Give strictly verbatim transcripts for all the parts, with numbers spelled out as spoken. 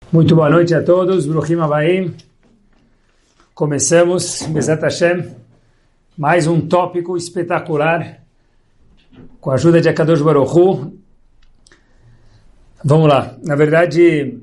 Muito boa noite a todos, Bruchim Abaim. Começamos, Bezat Hashem, mais um tópico espetacular, com a ajuda de Akadosh Baruch Hu. Vamos lá, na verdade,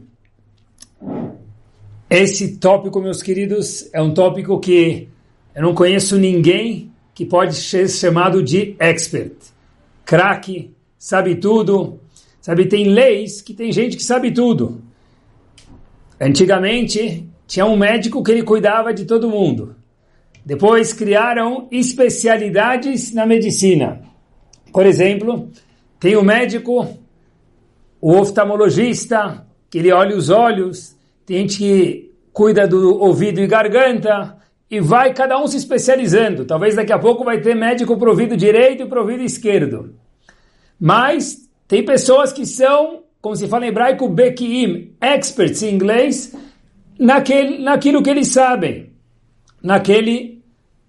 esse tópico, meus queridos, é um tópico que eu não conheço ninguém que pode ser chamado de expert, craque, sabe tudo, sabe, tem leis que tem gente que sabe tudo. Antigamente, tinha um médico que ele cuidava de todo mundo. Depois criaram especialidades na medicina. Por exemplo, tem o médico, o oftalmologista, que ele olha os olhos, tem gente que cuida do ouvido e garganta, e vai cada um se especializando. Talvez daqui a pouco vai ter médico para o ouvido direito e para o ouvido esquerdo. Mas tem pessoas que são, como se fala em hebraico, bekiim, experts em inglês, naquele, naquilo que eles sabem, naquele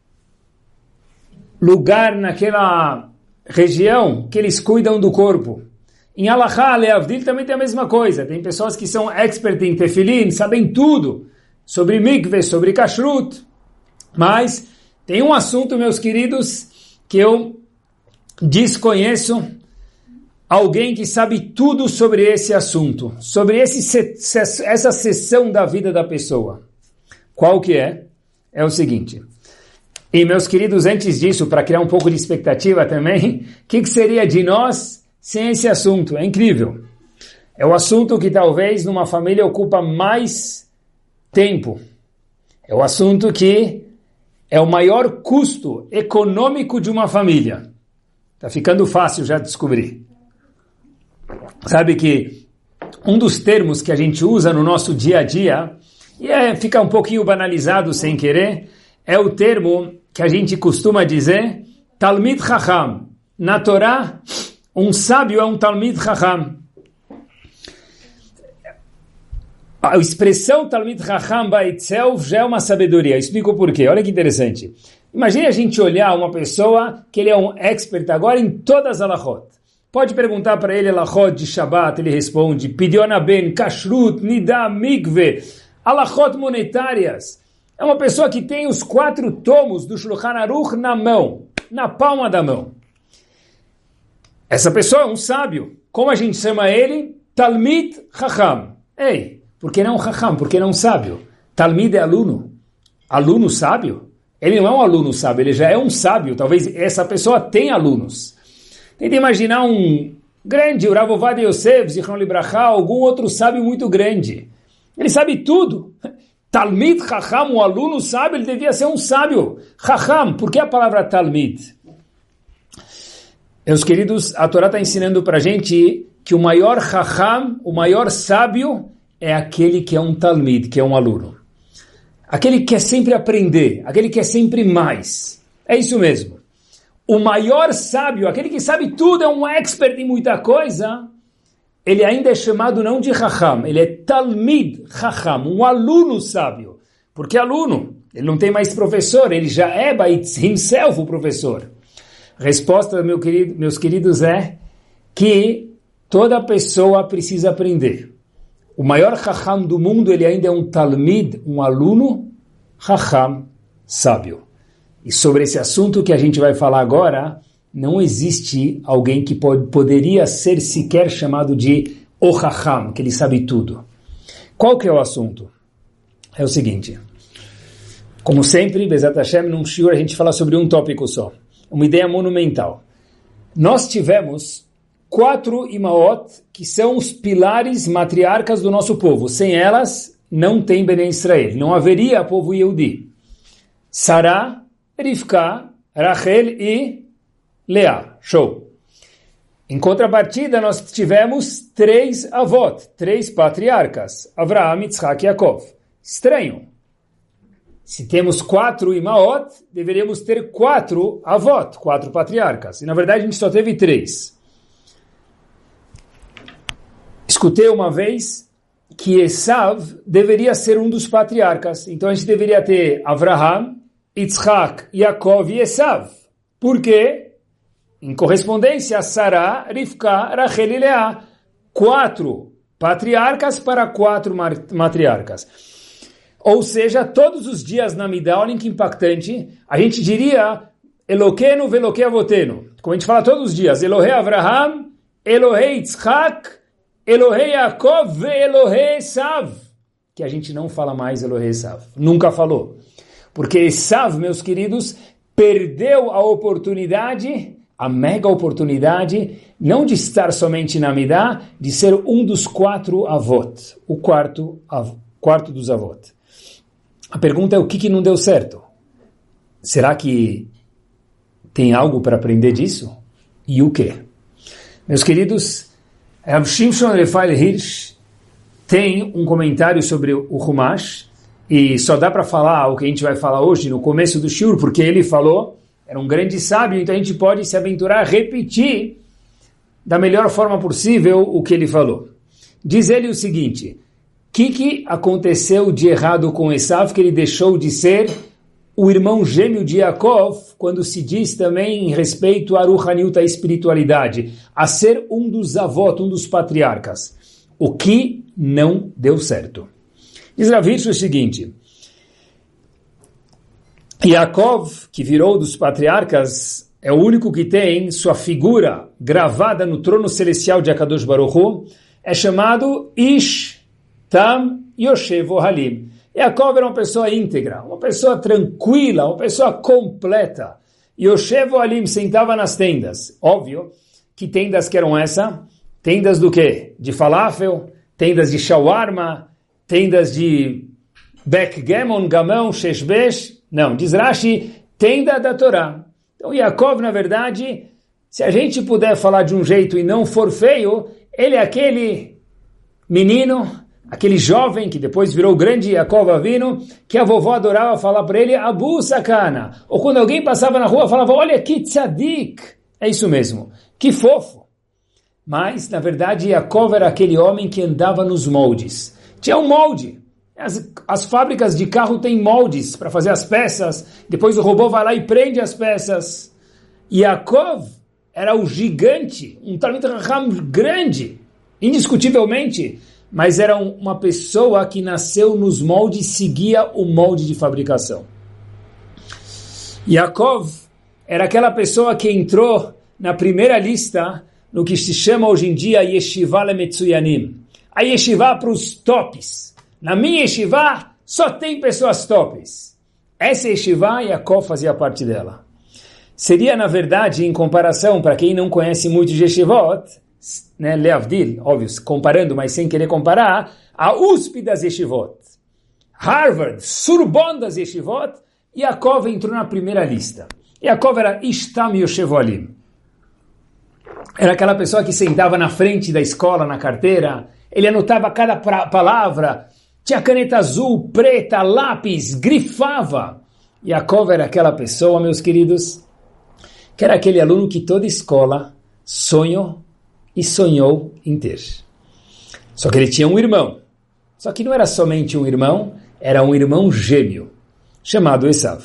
lugar, naquela região que eles cuidam do corpo. Em Halachá, Leavdil, também tem a mesma coisa. Tem pessoas que são experts em tefilin, sabem tudo sobre mikveh, sobre kashrut. Mas tem um assunto, meus queridos, que eu desconheço. Alguém que sabe tudo sobre esse assunto, sobre esse, essa seção da vida da pessoa. Qual que é? É o seguinte. E, meus queridos, antes disso, para criar um pouco de expectativa também, o que, que seria de nós sem esse assunto? É incrível. É o assunto que talvez numa família ocupa mais tempo. É o assunto que é o maior custo econômico de uma família. Está ficando fácil já descobrir. Sabe que um dos termos que a gente usa no nosso dia a dia, e é, fica um pouquinho banalizado sem querer, é o termo que a gente costuma dizer, Talmid Chacham. Na Torá, um sábio é um Talmid Chacham. A expressão Talmid Chacham Baitzel já é uma sabedoria. Explico por quê. Olha que interessante. Imagine a gente olhar uma pessoa que ele é um expert agora em todas as halachot. Pode perguntar para ele halachot de Shabbat, ele responde, Pidyon Ben, Kashrut, Nida, Mikveh, halachot monetárias. É uma pessoa que tem os quatro tomos do Shulchan Aruch na mão, na palma da mão. Essa pessoa é um sábio. Como a gente chama ele? Talmid Chacham. Ei, por que não Chacham? Por que não sábio? Talmid é aluno. Aluno sábio? Ele não é um aluno sábio, ele já é um sábio. Talvez essa pessoa tenha alunos. Tenta imaginar um grande, o Rav Ovadia Yosef, Zichron Libracha, algum outro sábio muito grande. Ele sabe tudo. Talmid Chacham, um aluno sábio, ele devia ser um sábio. Chacham, por que a palavra Talmid? Meus queridos, a Torá está ensinando para a gente que o maior Chacham, o maior sábio, é aquele que é um Talmid, que é um aluno. Aquele que quer sempre aprender, aquele que quer sempre mais. É isso mesmo. O maior sábio, aquele que sabe tudo, é um expert em muita coisa, ele ainda é chamado não de Chacham, ele é Talmid Chacham, um aluno sábio. Porque aluno, ele não tem mais professor, ele já é by himself o professor. A resposta, meu querido, meus queridos, é que toda pessoa precisa aprender. O maior Chacham do mundo, ele ainda é um Talmid, um aluno Chacham sábio. E sobre esse assunto que a gente vai falar agora, não existe alguém que pode, poderia ser sequer chamado de O Chacham, que ele sabe tudo. Qual que é o assunto? É o seguinte. Como sempre, Bezat Hashem, num shiur a gente fala sobre um tópico só. Uma ideia monumental. Nós tivemos quatro imaot, que são os pilares matriarcas do nosso povo. Sem elas, não tem Bnei Israel. Não haveria povo Yehudi. Sará, Rivka, Rachel e Leá. Show. Em contrapartida, nós tivemos três avot, três patriarcas. Avraham, Yitzhak e Yaakov. Estranho. Se temos quatro imaot, deveríamos ter quatro avot, quatro patriarcas. E na verdade a gente só teve três. Escutei uma vez que Esav deveria ser um dos patriarcas. Então a gente deveria ter Avraham, Yitzhak, Yaakov e Esav. Por quê? Em correspondência a Sará, Rivka, Rachel e Leá. Quatro patriarcas para quatro matriarcas. Ou seja, todos os dias na Midá, olhem que impactante, a gente diria Eloqueno veloque avoteno. Como a gente fala todos os dias, Elohei Avraham, Elohei Yitzhak, Elohei Yaakov ve Elohei Esav. Que a gente não fala mais Elohei Esav. Nunca falou. Porque Esav, meus queridos, perdeu a oportunidade, a mega oportunidade, não de estar somente na Midá, de ser um dos quatro avot. O quarto, av, quarto dos avot. A pergunta é o que, que não deu certo? Será que tem algo para aprender disso? E o quê? Meus queridos, Rav Shimshon Raphael Hirsch tem um comentário sobre o Humash, e só dá para falar o que a gente vai falar hoje no começo do shiur, porque ele falou, era um grande sábio, então a gente pode se aventurar a repetir da melhor forma possível o que ele falou. Diz ele o seguinte: o que, que aconteceu de errado com Esav, que ele deixou de ser o irmão gêmeo de Yaakov, quando se diz também em respeito a Ruhaniut, a espiritualidade, a ser um dos avós, um dos patriarcas? O que não deu certo? Diz Rav Hirsch o seguinte: Yaakov, que virou dos patriarcas, é o único que tem sua figura gravada no trono celestial de Akadosh Baruch Hu, é chamado Ish Tam Yoshev Ohalim. Yaakov era uma pessoa íntegra, uma pessoa tranquila, uma pessoa completa. Yoshev Ohalim sentava nas tendas. Óbvio que tendas que eram essa? Tendas do quê? De falafel, tendas de shawarma, tendas de backgammon, gamão, sheshbesh. Não, diz Rashi, tenda da Torá. Então Yaakov, na verdade, se a gente puder falar de um jeito e não for feio, ele é aquele menino, aquele jovem que depois virou o grande Yaakov Avinu, que a vovó adorava falar para ele, Abu Sakana. Ou quando alguém passava na rua, falava, olha que tzadik. É isso mesmo, que fofo. Mas, na verdade, Yaakov era aquele homem que andava nos moldes. Tinha um molde. As, as fábricas de carro têm moldes para fazer as peças. Depois o robô vai lá e prende as peças. Yaakov era o gigante, um Talmid Chacham grande, indiscutivelmente. Mas era um, uma pessoa que nasceu nos moldes, seguia o molde de fabricação. Yaakov era aquela pessoa que entrou na primeira lista no que se chama hoje em dia Yeshiva Lemetsuyanim. A Yeshiva para os tops. Na minha Yeshiva só tem pessoas tops. Essa Yeshiva, Yaakov fazia parte dela. Seria, na verdade, em comparação, para quem não conhece muito de Yeshivot, né, Leavdil, óbvio, comparando, mas sem querer comparar, a U S P das Yeshivot, Harvard, Sorbonne das Yeshivot, Yaakov entrou na primeira lista. Yaakov era Ishtam Yoshev Ohalim. Era aquela pessoa que sentava na frente da escola, na carteira, ele anotava cada pra- palavra, tinha caneta azul, preta, lápis, grifava. Yaakov era aquela pessoa, meus queridos, que era aquele aluno que toda escola sonhou e sonhou em ter. Só que ele tinha um irmão. Só que não era somente um irmão, era um irmão gêmeo, chamado Esav.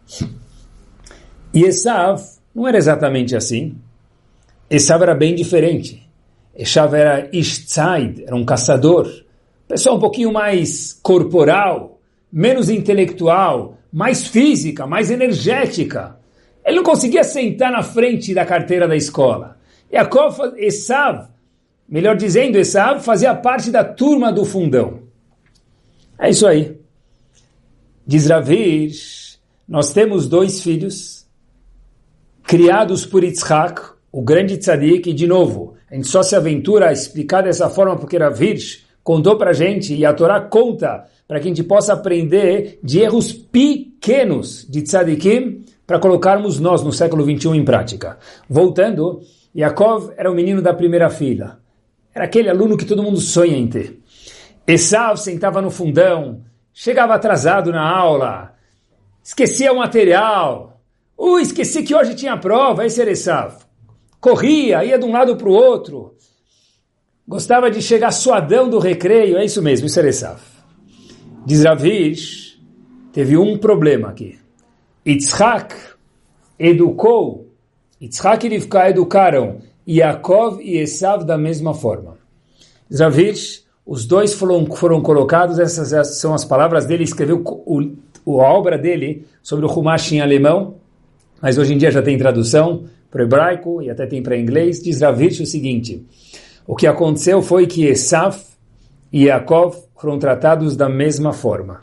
E Esav não era exatamente assim. Esav era bem diferente. Esav era Ish Tzaid, era um caçador. Pessoa um pouquinho mais corporal, menos intelectual, mais física, mais energética. Ele não conseguia sentar na frente da carteira da escola. Yaakov, Esav, melhor dizendo, Esav fazia parte da turma do fundão. É isso aí. Diz Rav Hirsch, nós temos dois filhos, criados por Yitzhak, o grande tzadik, e de novo, a gente só se aventura a explicar dessa forma porque Rav Hirsch contou para a gente, e a Torá conta, para que a gente possa aprender de erros pequenos de tzadikim, para colocarmos nós no século vinte e um em prática. Voltando, Yaakov era o menino da primeira fila. Era aquele aluno que todo mundo sonha em ter. Esav sentava no fundão, chegava atrasado na aula, esquecia o material. Uh, esqueci que hoje tinha prova, esse era Esav. Corria, ia de um lado para o outro. Gostava de chegar suadão do recreio, é isso mesmo, isso era Esav. Diz Rav Hirsch, teve um problema aqui. Yitzhak educou, Yitzhak e Rivka educaram Yaakov e Esav da mesma forma. Rav Hirsch os dois foram, foram colocados, essas são as palavras dele, escreveu o, o, a obra dele sobre o Humash em alemão, mas hoje em dia já tem tradução para o hebraico e até tem para inglês. Diz Rav Hirsch o seguinte: o que aconteceu foi que Esav e Yaakov foram tratados da mesma forma.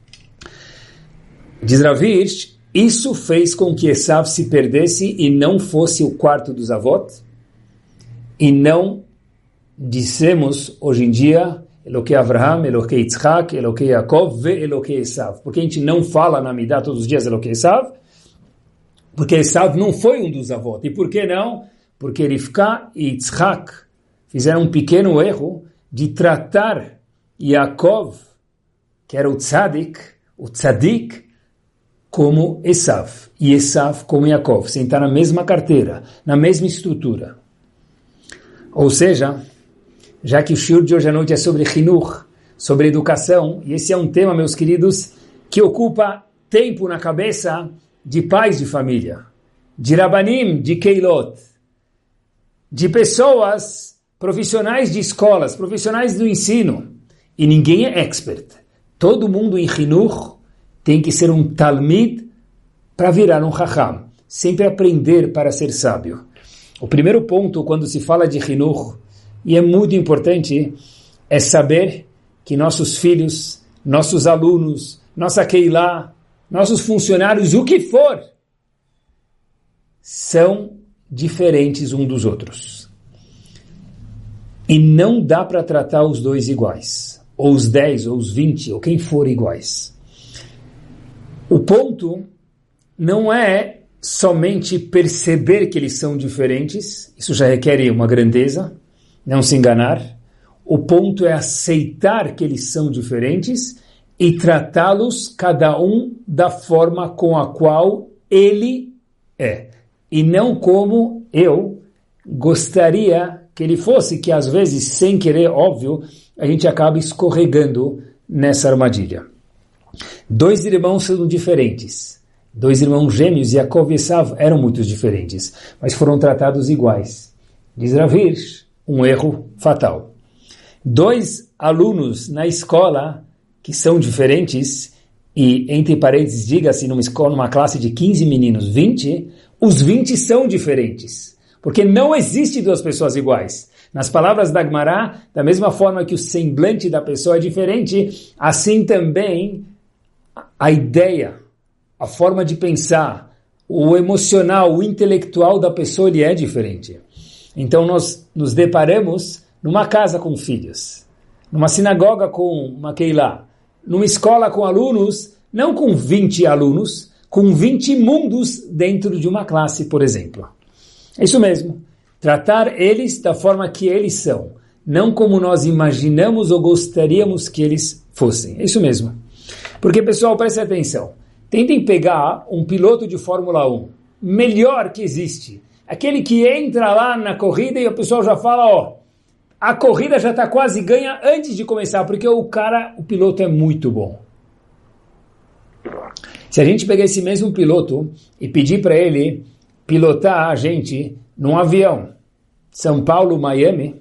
Diz Rav Hirsch, isso fez com que Esav se perdesse e não fosse o quarto dos avot, e não dissemos hoje em dia Elokei Avraham, Elokei Yitzhak, Elokei Yaakov ve Elokei Esav. Porque a gente não fala na Midah todos os dias Elokei Esav? Porque Esav não foi um dos avós. E por que não? Porque Rivka e Yitzhak fizeram um pequeno erro de tratar Yaakov, que era o tzadik, o tzadik, como Esav. E Esav como Yaakov. Sentar na mesma carteira, na mesma estrutura. Ou seja, já que o shiur de hoje à noite é sobre Chinuch, sobre educação, e esse é um tema, meus queridos, que ocupa tempo na cabeça de pais de família, de Rabanim, de Keilot, de pessoas profissionais de escolas, profissionais do ensino, e ninguém é expert. Todo mundo em Chinuch tem que ser um Talmid para virar um Chacham, sempre aprender para ser sábio. O primeiro ponto, quando se fala de Chinuch, e é muito importante, é saber que nossos filhos, nossos alunos, nossa Keilah, nossos funcionários, o que for, são diferentes um dos outros. E não dá para tratar os dois iguais, ou os dez, ou os vinte, ou quem for iguais. O ponto não é somente perceber que eles são diferentes, isso já requer uma grandeza, não se enganar. O ponto é aceitar que eles são diferentes e tratá-los cada um da forma com a qual ele é. E não como eu gostaria que ele fosse, que às vezes, sem querer, óbvio, a gente acaba escorregando nessa armadilha. Dois irmãos são diferentes. Dois irmãos gêmeos, Yaakov e Esav, eram muito diferentes, mas foram tratados iguais. Diz Rav Hirsch, um erro fatal. Dois alunos na escola que são diferentes, e entre parênteses, diga-se numa escola, numa classe de quinze meninos, vinte, os vinte são diferentes. Porque não existe duas pessoas iguais. Nas palavras da Gemara, da mesma forma que o semblante da pessoa é diferente, assim também a ideia, a forma de pensar, o emocional, o intelectual da pessoa, ele é diferente. Então nós nos deparamos numa casa com filhos, numa sinagoga com uma Keilah, numa escola com alunos, não com vinte alunos, com vinte mundos dentro de uma classe, por exemplo. É isso mesmo. Tratar eles da forma que eles são, não como nós imaginamos ou gostaríamos que eles fossem. É isso mesmo. Porque, pessoal, prestem atenção. Tentem pegar um piloto de Fórmula um, melhor que existe. Aquele que entra lá na corrida e o pessoal já fala, ó, a corrida já está quase ganha antes de começar, porque o cara, o piloto é muito bom. Se a gente pegar esse mesmo piloto e pedir para ele pilotar a gente num avião, São Paulo, Miami,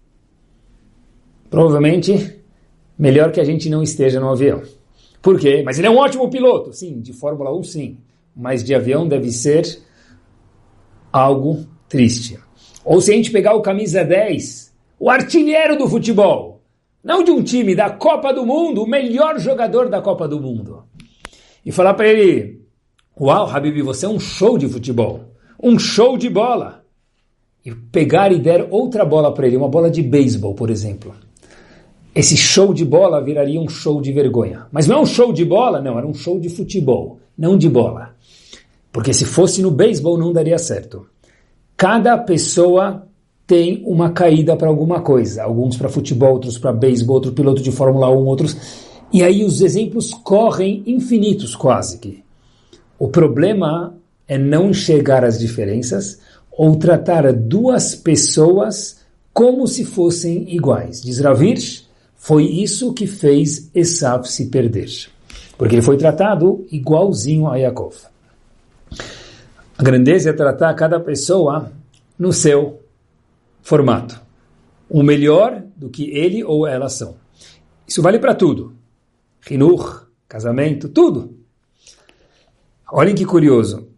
provavelmente melhor que a gente não esteja no avião. Por quê? Mas ele é um ótimo piloto. Sim, de Fórmula um, sim. Mas de avião deve ser algo triste. Ou se a gente pegar o camisa dez, o artilheiro do futebol, não de um time, da Copa do Mundo, o melhor jogador da Copa do Mundo, e falar para ele, uau, Habibi, você é um show de futebol, um show de bola, e pegar e der outra bola para ele, uma bola de beisebol, por exemplo. Esse show de bola viraria um show de vergonha. Mas não é um show de bola, não, era um show de futebol, não de bola. Porque se fosse no beisebol não daria certo. Cada pessoa tem uma caída para alguma coisa. Alguns para futebol, outros para beisebol, outro piloto de Fórmula um, outros... E aí os exemplos correm infinitos quase que. O problema é não enxergar as diferenças ou tratar duas pessoas como se fossem iguais. Diz Rav Hirsch, foi isso que fez Esav se perder. Porque ele foi tratado igualzinho a Yaakov. A grandeza é tratar cada pessoa no seu formato. o melhor do que ele ou ela são. Isso vale para tudo. Hinuch, casamento, tudo. Olhem que curioso.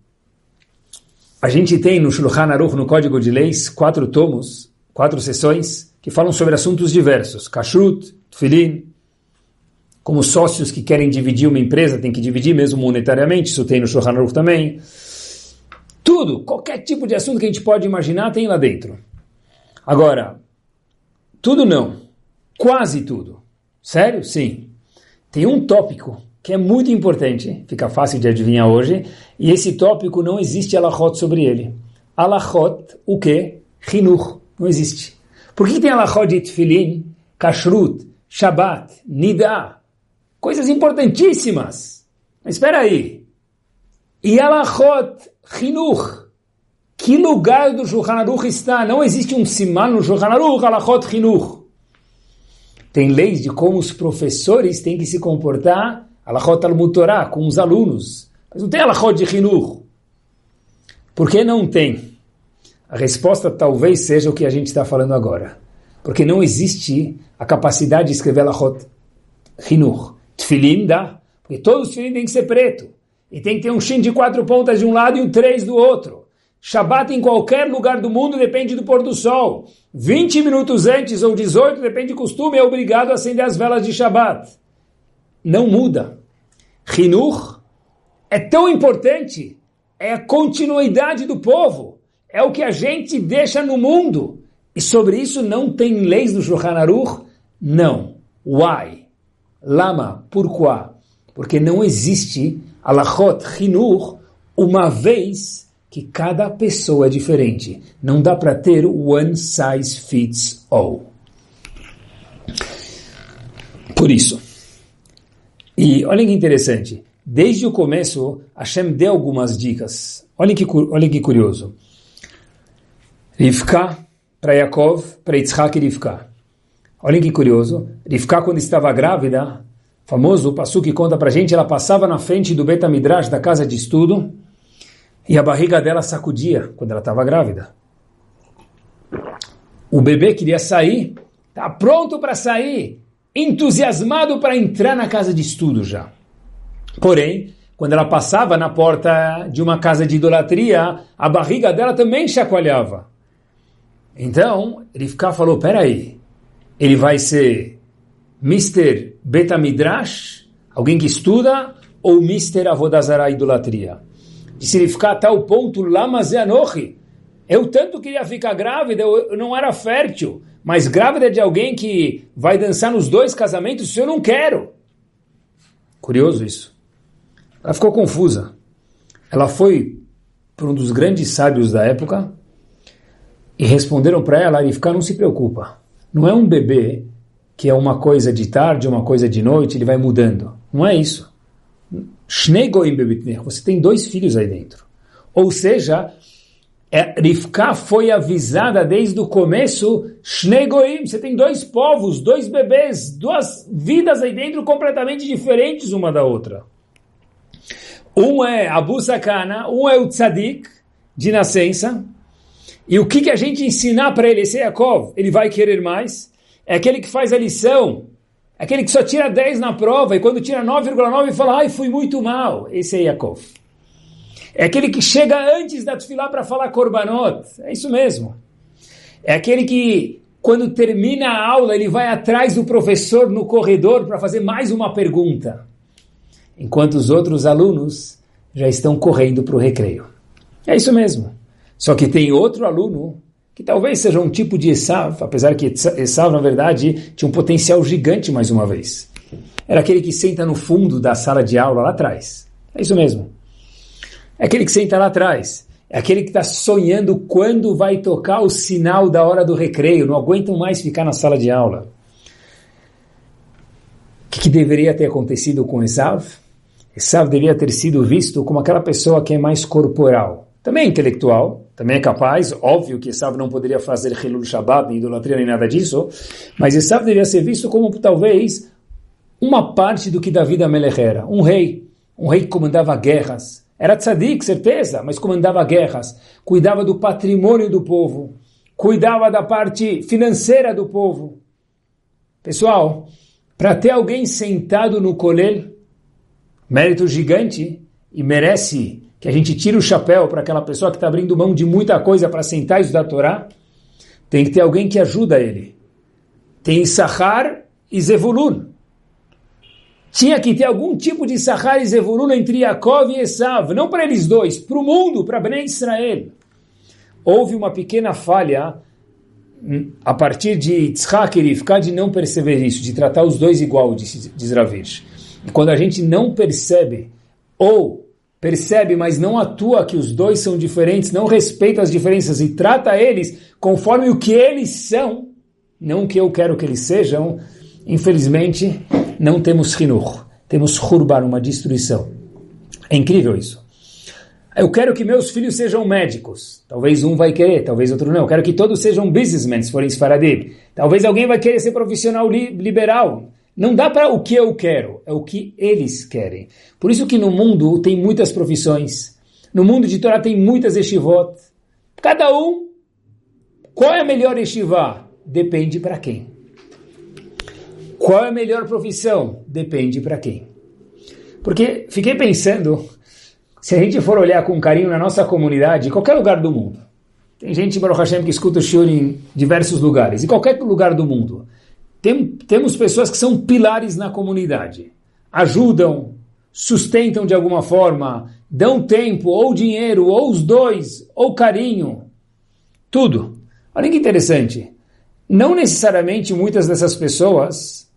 A gente tem no Shulchan Aruch, no Código de Leis, quatro tomos, quatro sessões, que falam sobre assuntos diversos. Kashrut, Tfilin, como sócios que querem dividir uma empresa, tem que dividir mesmo monetariamente, isso tem no Shulchan Aruch também. Tudo, qualquer tipo de assunto que a gente pode imaginar tem lá dentro. Agora, tudo não, quase tudo. Sério? Sim. Tem um tópico que é muito importante, fica fácil de adivinhar hoje, e esse tópico não existe alachot sobre ele. Alachot, o quê? Hinuch, não existe. Por que tem alachot de Tfilin, Kashrut, Shabbat, Nidá? Coisas importantíssimas. Mas espera aí. E alachot, Hinuch? Que lugar do Shulchan Aruch está? Não existe um siman no Shulchan Aruch, alachot, Hinuch. Tem leis de como os professores têm que se comportar, alachot Talmud Torah, com os alunos. Mas não tem alachot de Hinuch. Por que não tem? A resposta talvez seja o que a gente está falando agora. Porque não existe a capacidade de escrever alachot Hinuch. Tfilin dá, porque todos os tfilin têm que ser preto. E tem que ter um shin de quatro pontas de um lado e um três do outro. Shabbat em qualquer lugar do mundo depende do pôr do sol. vinte minutos antes ou dezoito, depende do costume, é obrigado a acender as velas de Shabbat. Não muda. Hinuch é tão importante, é a continuidade do povo, é o que a gente deixa no mundo. E sobre isso não tem leis do Shulchan Aruch? Não. Why? Lama? Pourquoi? Porque não existe alachot Hinuch uma vez que cada pessoa é diferente. Não dá para ter one size fits all. Por isso. E olhem que interessante. Desde o começo, Hashem deu algumas dicas. Olhem que, olhem que curioso. Rivka para Yaakov, para Yitzhak e Rivka. Olhem que curioso. Rivka, quando estava grávida, famoso, o Passuque que conta para a gente, ela passava na frente do Bet HaMidrash, da casa de estudo, e a barriga dela sacudia quando ela estava grávida. O bebê queria sair, está pronto para sair, entusiasmado para entrar na casa de estudo já. Porém, quando ela passava na porta de uma casa de idolatria, a barriga dela também chacoalhava. Então, Rivka falou, peraí, ele vai ser mister Bet HaMidrash, alguém que estuda, ou mister Avodazara, idolatria? De se ele ficar a tal ponto, Lama Ze Anochi, eu tanto queria ficar grávida, eu não era fértil, mas grávida de alguém que vai dançar nos dois casamentos, isso eu não quero. Curioso isso. Ela ficou confusa. Ela foi para um dos grandes sábios da época e responderam para ela, Rivka, não se preocupa, não é um bebê que é uma coisa de tarde, uma coisa de noite, ele vai mudando. Não é isso. Shnei goim bebitnech, você tem dois filhos aí dentro. Ou seja, é, Rivka foi avisada desde o começo, Shnei goim, você tem dois povos, dois bebês, duas vidas aí dentro completamente diferentes uma da outra. Um é Abu Sakana, um é o Tzadik, de nascença, e o que, que a gente ensinar para ele, esse é Yaakov, ele vai querer mais, é aquele que faz a lição, aquele que só tira dez na prova e quando tira nove vírgula nove fala, ai, fui muito mal. Esse é Yaakov. É aquele que chega antes da tefilá para falar korbanot. É isso mesmo. É aquele que, quando termina a aula, ele vai atrás do professor no corredor para fazer mais uma pergunta. Enquanto os outros alunos já estão correndo para o recreio. É isso mesmo. Só que tem outro aluno que talvez seja um tipo de Esav, apesar que Esav, na verdade, tinha um potencial gigante mais uma vez. Era aquele que senta no fundo da sala de aula lá atrás. É isso mesmo. É aquele que senta lá atrás. É aquele que está sonhando quando vai tocar o sinal da hora do recreio. Não aguentam mais ficar na sala de aula. O que, que deveria ter acontecido com Esav? Esav deveria ter sido visto como aquela pessoa que é mais corporal. Também é intelectual, também é capaz, óbvio que Esav não poderia fazer Hilul Shabbat, nem idolatria, nem nada disso, mas Esav deveria ser visto como talvez uma parte do que David HaMelech era, um rei, um rei que comandava guerras, era tzadik, certeza, mas comandava guerras, cuidava do patrimônio do povo, cuidava da parte financeira do povo. Pessoal, para ter alguém sentado no kolel, mérito gigante, e merece que a gente tire o chapéu para aquela pessoa que está abrindo mão de muita coisa para sentar e estudar a Torá, tem que ter alguém que ajuda ele. Tem Issachar e Zevulun. Tinha que ter algum tipo de Issachar e Zevulun entre Yaakov e Esav, não para eles dois, para o mundo, para Bnei Israel. Houve uma pequena falha a partir de Yitzhak e Rivka de não perceber isso, de tratar os dois igual, diz Ravish. E quando a gente não percebe, ou percebe, mas não atua que os dois são diferentes, não respeita as diferenças e trata eles conforme o que eles são, não o que eu quero que eles sejam, infelizmente não temos Hinuch, temos Hurban, uma destruição. É incrível isso. Eu quero que meus filhos sejam médicos. Talvez um vai querer, talvez outro não. Eu quero que todos sejam businessmen, se forem Sfaradim. Talvez alguém vai querer ser profissional li- liberal. Não dá para o que eu quero, é o que eles querem. Por isso que no mundo tem muitas profissões. No mundo de Torá tem muitas yeshivot. Cada um, qual é a melhor yeshivá? Depende para quem. Qual é a melhor profissão? Depende para quem. Porque fiquei pensando, se a gente for olhar com carinho na nossa comunidade, em qualquer lugar do mundo, tem gente, Baruch Hashem, que escuta o shiur em diversos lugares, em qualquer lugar do mundo, tem, temos pessoas que são pilares na comunidade, ajudam, sustentam de alguma forma, dão tempo, ou dinheiro, ou os dois, ou carinho, tudo. Olha que interessante, não necessariamente muitas dessas pessoas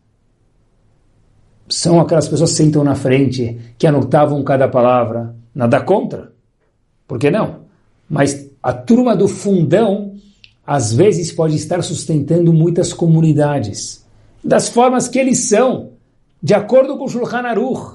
são aquelas pessoas que sentam na frente, que anotavam cada palavra. Nada contra. Por que não? Mas a turma do fundão, às vezes, pode estar sustentando muitas comunidades. Das formas que eles são, de acordo com o Shulchan Aruch.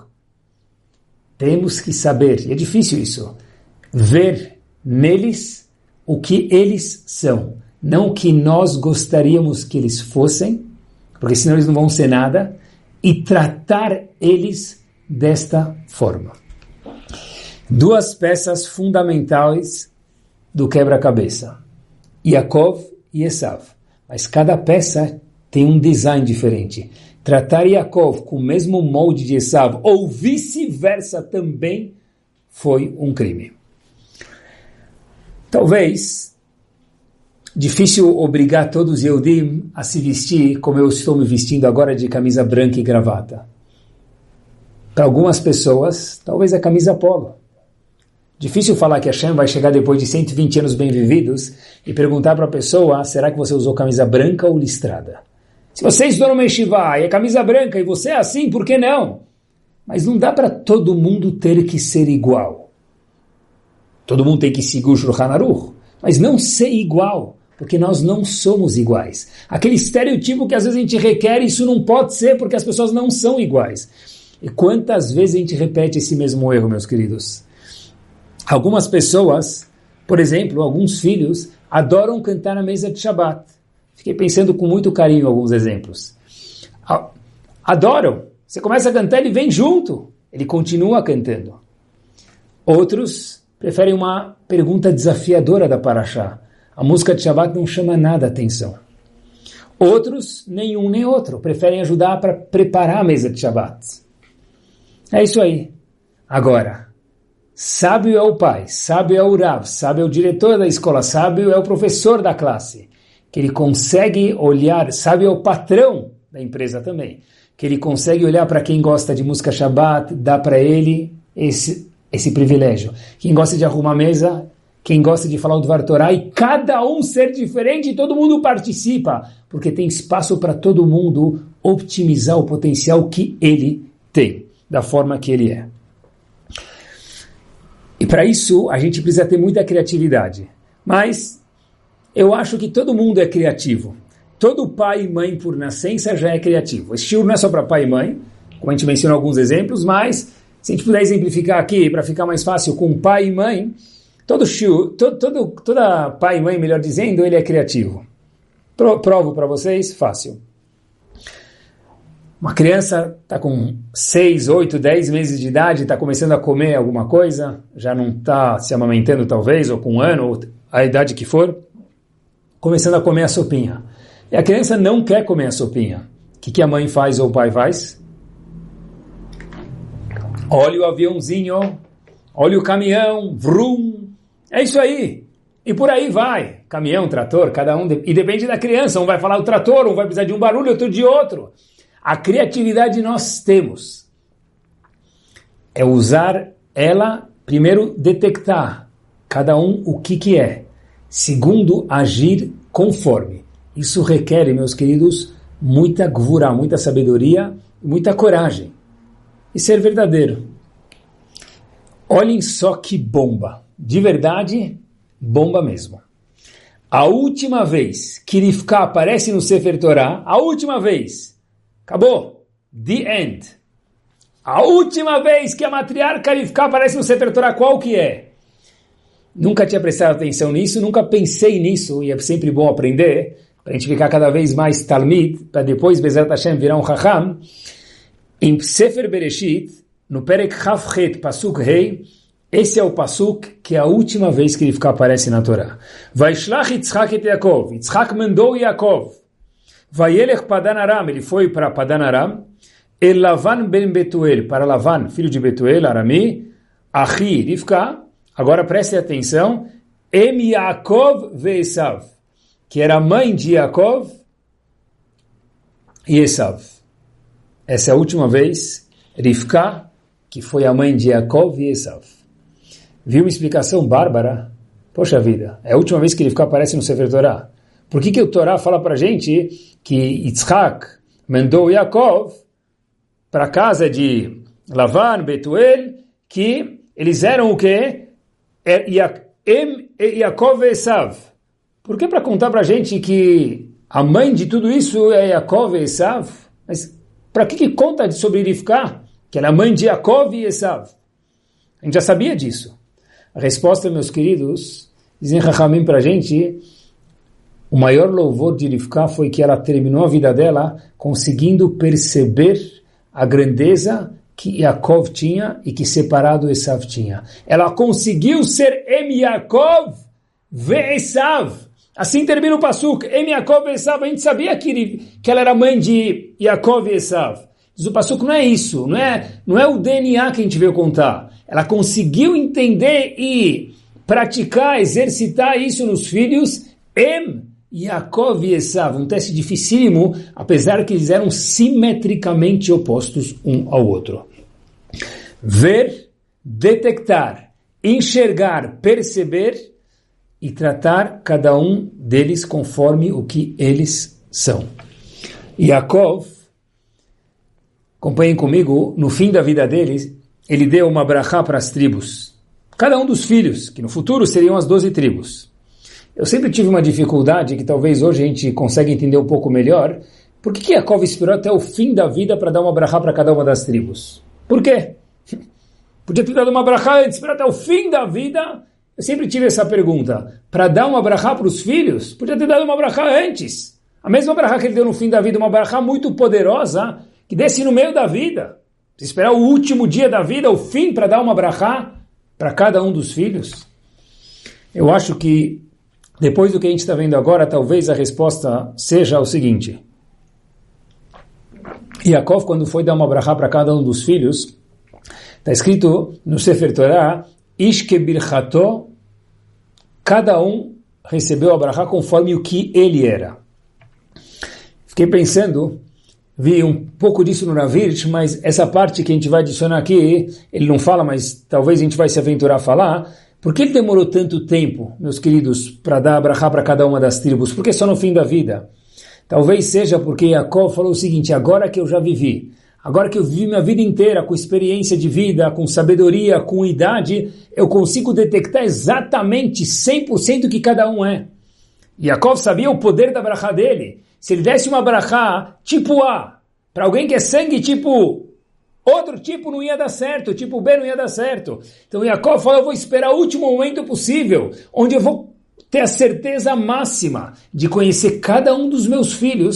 Temos que saber, e é difícil isso, ver neles o que eles são. Não o que nós gostaríamos que eles fossem, porque senão eles não vão ser nada, e tratar eles desta forma. Duas peças fundamentais do quebra-cabeça, Yaakov e Esav. Mas cada peça tem um design diferente. Tratar Yaakov com o mesmo molde de Esav, ou vice-versa, também foi um crime. Talvez, difícil obrigar todos os Yehudim a se vestir como eu estou me vestindo agora, de camisa branca e gravata. Para algumas pessoas, talvez a camisa polo. Difícil falar que Hashem vai chegar depois de cento e vinte anos bem vividos e perguntar para a pessoa, será que você usou camisa branca ou listrada? Se você estudou no Yeshiva e é camisa branca e você é assim, por que não? Mas não dá para todo mundo ter que ser igual. Todo mundo tem que seguir o Shulchan Aruch, mas não ser igual, porque nós não somos iguais. Aquele estereotipo que às vezes a gente requer, isso não pode ser porque as pessoas não são iguais. E quantas vezes a gente repete esse mesmo erro, meus queridos? Algumas pessoas, por exemplo, alguns filhos, adoram cantar na mesa de Shabbat. Fiquei pensando com muito carinho em alguns exemplos. Adoram. Você começa a cantar, ele vem junto. Ele continua cantando. Outros preferem uma pergunta desafiadora da Parashá. A música de Shabbat não chama nada a atenção. Outros, nenhum nem outro, preferem ajudar para preparar a mesa de Shabbat. É isso aí. Agora, sábio é o pai, sábio é o Rav, sábio é o diretor da escola, sábio é o professor da classe, que ele consegue olhar, sábio é o patrão da empresa também, que ele consegue olhar para quem gosta de música Shabbat, dá para ele esse, esse privilégio. Quem gosta de arrumar mesa, quem gosta de falar o Dvar Torá, e cada um ser diferente, todo mundo participa, porque tem espaço para todo mundo optimizar o potencial que ele tem, da forma que ele é. E para isso, a gente precisa ter muita criatividade. Mas eu acho que todo mundo é criativo. Todo pai e mãe, por nascença, já é criativo. Esse shiur não é só para pai e mãe, como a gente mencionou alguns exemplos, mas se a gente puder exemplificar aqui, para ficar mais fácil, com pai e mãe, todo shiur, todo, todo, toda pai e mãe, melhor dizendo, ele é criativo. Pro, provo para vocês, fácil. Uma criança está com seis, oito, dez meses de idade, está começando a comer alguma coisa, já não está se amamentando talvez, ou com um ano, ou a idade que for. começando a comer a sopinha. E a criança não quer comer a sopinha. O que, que a mãe faz ou o pai faz? Olha o aviãozinho, olha o caminhão, vrum. É isso aí. E por aí vai. Caminhão, trator, cada um... De... E depende da criança. Um vai falar o trator, um vai precisar de um barulho, outro de outro. A criatividade nós temos. É usar ela, primeiro, detectar cada um o que que é. Segundo, agir conforme. Isso requer, meus queridos, muita gvura, muita sabedoria, muita coragem. E ser verdadeiro. Olhem só que bomba. De verdade, bomba mesmo. A última vez que Rivka aparece no Sefer Torah, a última vez, acabou. The end. A última vez que a matriarca Rivka aparece no Sefer Torah, qual que é? Nunca tinha prestado atenção nisso, nunca pensei nisso, e é sempre bom aprender, para a gente ficar cada vez mais talmid, para depois, Bezerra Hashem, virar um chacham. Em Sefer Bereshit, no Perek Chavchet, Pasuk Rei, esse é o Pasuk que é a última vez que Rivka aparece na Torá. Vaishlach Yitzchak et Yaakov, Yitzchak mandou Yaakov. Vayelech Padan Aram, ele foi para Padan Aram, El Lavan ben Betuel, para Lavan, filho de Betuel, Arami, Achi, Rivka, agora preste atenção, Em Yaakov ve Esav, que era a mãe de Yaakov e Esav. Essa é a última vez, Rivka, que foi a mãe de Yaakov e Esav. Viu uma explicação bárbara? Poxa vida, é a última vez que Rivka aparece no Sefer Torah. Por que que o Torah fala para a gente que Yitzchak mandou Yaakov para a casa de Lavan, Betuel, que eles eram o quê? Em Yaakov e Esav. Por que para contar para a gente que a mãe de tudo isso é Yaakov e Esav? Mas para que que conta sobre Rivka? Que era a mãe de Yaakov e Esav. A gente já sabia disso. A resposta, meus queridos, dizem Chachamim para a gente, o maior louvor de Rivka foi que ela terminou a vida dela conseguindo perceber a grandeza que Yaakov tinha e que separado Esav tinha. Ela conseguiu ser Em Yaakov ve Esav. Assim termina o Pasuk, Em Yaakov ve Esav. A gente sabia que, que ela era mãe de Yaakov e Esav. Mas o Pasuk não é isso, não é, não é o D N A que a gente veio contar. Ela conseguiu entender e praticar, exercitar isso nos filhos, Em Yaakov e Esav, um teste dificílimo, apesar que eles eram simetricamente opostos um ao outro. Ver, detectar, enxergar, perceber e tratar cada um deles conforme o que eles são. Yaakov, acompanhem comigo, no fim da vida deles, ele deu uma brachá para as tribos. Cada um dos filhos, que no futuro seriam as doze tribos. Eu sempre tive uma dificuldade, que talvez hoje a gente consiga entender um pouco melhor, por que que Yaakov esperou até o fim da vida para dar uma brachá para cada uma das tribos? Por quê? Podia ter dado uma brachá antes, esperar até o fim da vida. Eu sempre tive essa pergunta. Para dar uma brachá para os filhos, podia ter dado uma brachá antes. A mesma brachá que ele deu no fim da vida, uma brachá muito poderosa, que desce no meio da vida. Se esperar o último dia da vida, o fim, para dar uma brachá para cada um dos filhos. Eu acho que, depois do que a gente está vendo agora, talvez a resposta seja o seguinte. Yaakov, quando foi dar uma brachá para cada um dos filhos, está escrito no Sefer Torah, Ish kebirchato, cada um recebeu a brachá conforme o que ele era. Fiquei pensando... Vi um pouco disso no Ravish, mas essa parte que a gente vai adicionar aqui, ele não fala, mas talvez a gente vai se aventurar a falar. Por que ele demorou tanto tempo, meus queridos, para dar a brachá para cada uma das tribos? Por que só no fim da vida? Talvez seja porque Yaakov falou o seguinte, agora que eu já vivi, agora que eu vivi minha vida inteira com experiência de vida, com sabedoria, com idade, eu consigo detectar exatamente cem por cento o que cada um é. Yaakov sabia o poder da brachá dele. Se ele desse uma brachá tipo A, para alguém que é sangue tipo outro tipo, não ia dar certo, tipo B não ia dar certo. Então Yaakov falou, eu vou esperar o último momento possível, onde eu vou ter a certeza máxima de conhecer cada um dos meus filhos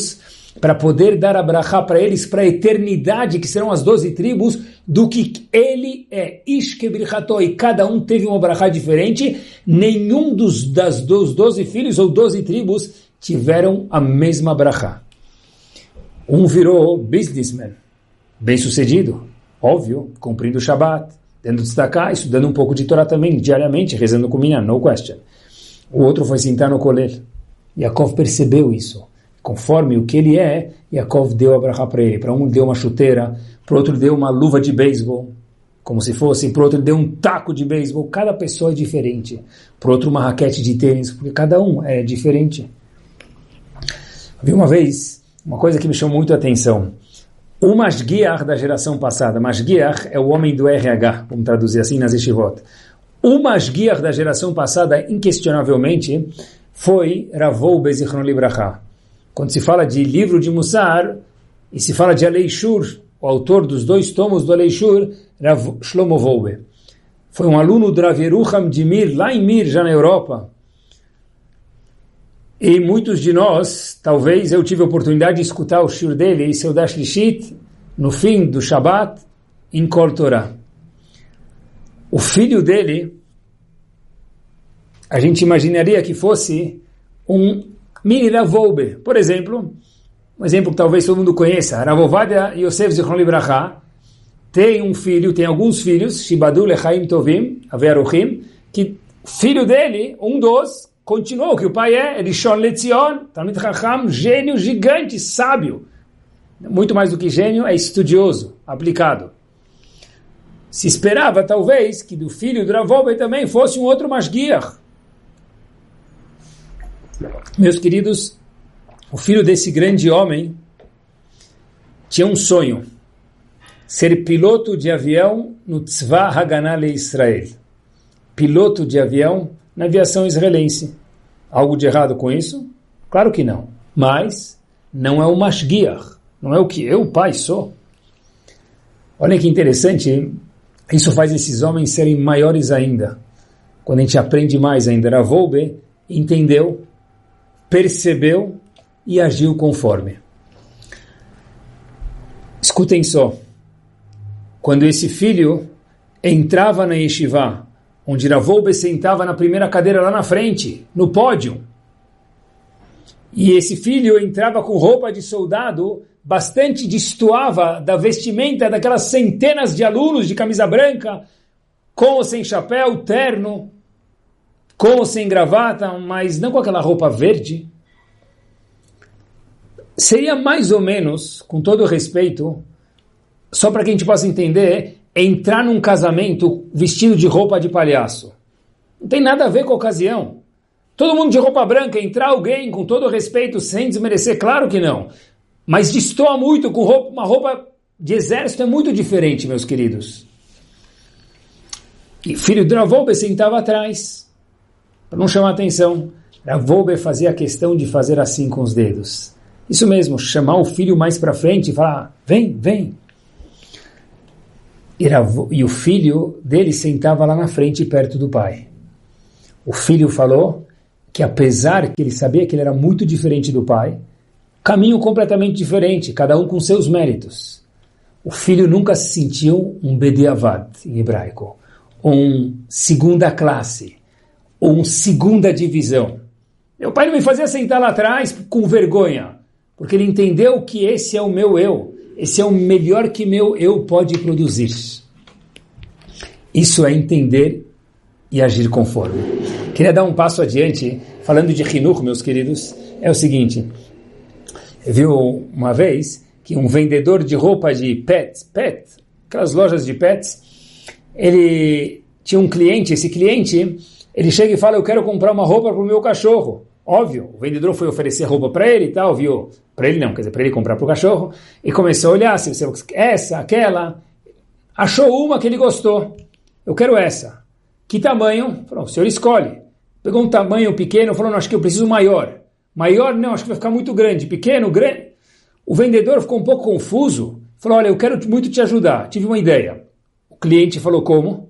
para poder dar a brachá para eles, para a eternidade, que serão as doze tribos, do que ele é. Ish kebrichato, e cada um teve uma brachá diferente, nenhum dos, das, dos doze filhos ou doze tribos tiveram a mesma brachá. Um virou businessman, bem-sucedido, óbvio, cumprindo o Shabbat, tendo destacar, estudando um pouco de Torá também, diariamente, rezando com minha, no question. O outro foi sentar no colher. Yaakov percebeu isso. Conforme o que ele é, Yaakov deu a brachá para ele. Para um deu uma chuteira, para o outro deu uma luva de beisebol, como se fosse, para o outro deu um taco de beisebol. Cada pessoa é diferente. Para o outro uma raquete de tênis, porque cada um é diferente. Vi uma vez uma coisa que me chamou muito a atenção. O Mashgiach da geração passada, Mashgiach é o homem do R H, vamos traduzir assim nas yeshivot. O Mashgiach da geração passada, inquestionavelmente, foi Ravou Bezichron Libraha. Quando se fala de livro de Mussar, e se fala de Aleishur, o autor dos dois tomos do Aleishur, Rav Shlomo Wolbe. Foi um aluno do Rav Yerucham de Mir, lá em Mir, já na Europa. E muitos de nós, talvez eu tive a oportunidade de escutar o shur dele, e seu Dash Lishit, no fim do Shabbat, em Kol Torah. O filho dele, a gente imaginaria que fosse um mini Rav Wolbe. Por exemplo, um exemplo que talvez todo mundo conheça, Rav Ovadia Yosef Zichron Libraha, tem um filho, tem alguns filhos, Shibadu Lechaim Tovim, Avearuchim, que filho dele, um dos, continuou, que o pai é Rishon LeZion, Talmid Chacham, gênio gigante, sábio. Muito mais do que gênio, é estudioso, aplicado. Se esperava, talvez, que do filho do Rav Wolbe também fosse um outro Mashgiach. Meus queridos, o filho desse grande homem tinha um sonho, ser piloto de avião no Tzva Haganah Le'Israel. Piloto de avião na aviação israelense. Algo de errado com isso? Claro que não. Mas não é o Mashgiach. Não é o que eu, pai, sou. Olha que interessante. Isso faz esses homens serem maiores ainda. Quando a gente aprende mais ainda. Rav Wolbe entendeu, percebeu e agiu conforme. Escutem só. Quando esse filho entrava na yeshiva, onde Rav Wolbe sentava na primeira cadeira lá na frente, no pódio. E esse filho entrava com roupa de soldado, bastante destoava da vestimenta daquelas centenas de alunos de camisa branca, com ou sem chapéu, terno, com ou sem gravata, mas não com aquela roupa verde. Seria mais ou menos, com todo respeito, só para que a gente possa entender, entrar num casamento vestido de roupa de palhaço. Não tem nada a ver com a ocasião. Todo mundo de roupa branca, entrar alguém com todo respeito, sem desmerecer, claro que não. Mas destoa muito com roupa, uma roupa de exército, é muito diferente, meus queridos. E filho de Rav Wolbe sentava atrás, para não chamar atenção. Rav Wolbe fazia questão de fazer assim com os dedos. Isso mesmo, chamar o filho mais para frente e falar, vem, vem. E o filho dele sentava lá na frente, perto do pai. O filho falou que apesar que ele sabia que ele era muito diferente do pai, caminho completamente diferente, cada um com seus méritos. O filho nunca se sentiu um bediavad, em hebraico, ou um segunda classe, ou um segunda divisão. Meu pai não me fazia sentar lá atrás com vergonha, porque ele entendeu que esse é o meu eu. Esse é o melhor que meu eu pode produzir. Isso é entender e agir conforme. Queria dar um passo adiante, falando de Hinuch, meus queridos, é o seguinte. Eu vi uma vez que um vendedor de roupa de pets, pet, aquelas lojas de pets, ele tinha um cliente, esse cliente, ele chega e fala, eu quero comprar uma roupa para o meu cachorro. Óbvio, o vendedor foi oferecer roupa para ele e tal, viu? Para ele não, quer dizer, para ele comprar para o cachorro, e começou a olhar, se você essa, aquela, achou uma que ele gostou, eu quero essa. Que tamanho? Falou, o senhor escolhe. Pegou um tamanho pequeno, falou, não, acho que eu preciso maior. Maior não, acho que vai ficar muito grande. Pequeno, grande. O vendedor ficou um pouco confuso, falou, olha, eu quero muito te ajudar, tive uma ideia. O cliente falou, como?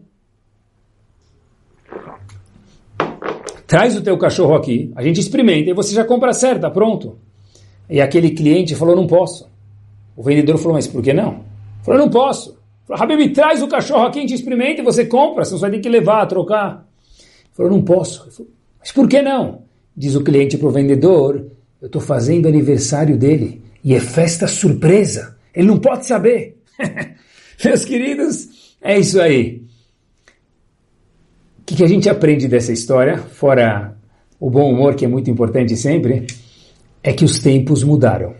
Traz o teu cachorro aqui, a gente experimenta e você já compra certa, pronto. E aquele cliente falou, não posso. O vendedor falou, mas por que não? Ele falou, não posso. Falou, Habib, traz o cachorro aqui, a gente experimenta e você compra, senão você vai ter que levar, trocar. Ele falou, não posso. Ele falou, mas por que não? Diz o cliente para o vendedor, eu estou fazendo aniversário dele e é festa surpresa. Ele não pode saber. Meus queridos, é isso aí. O que, que a gente aprende dessa história, fora o bom humor, que é muito importante sempre, é que os tempos mudaram.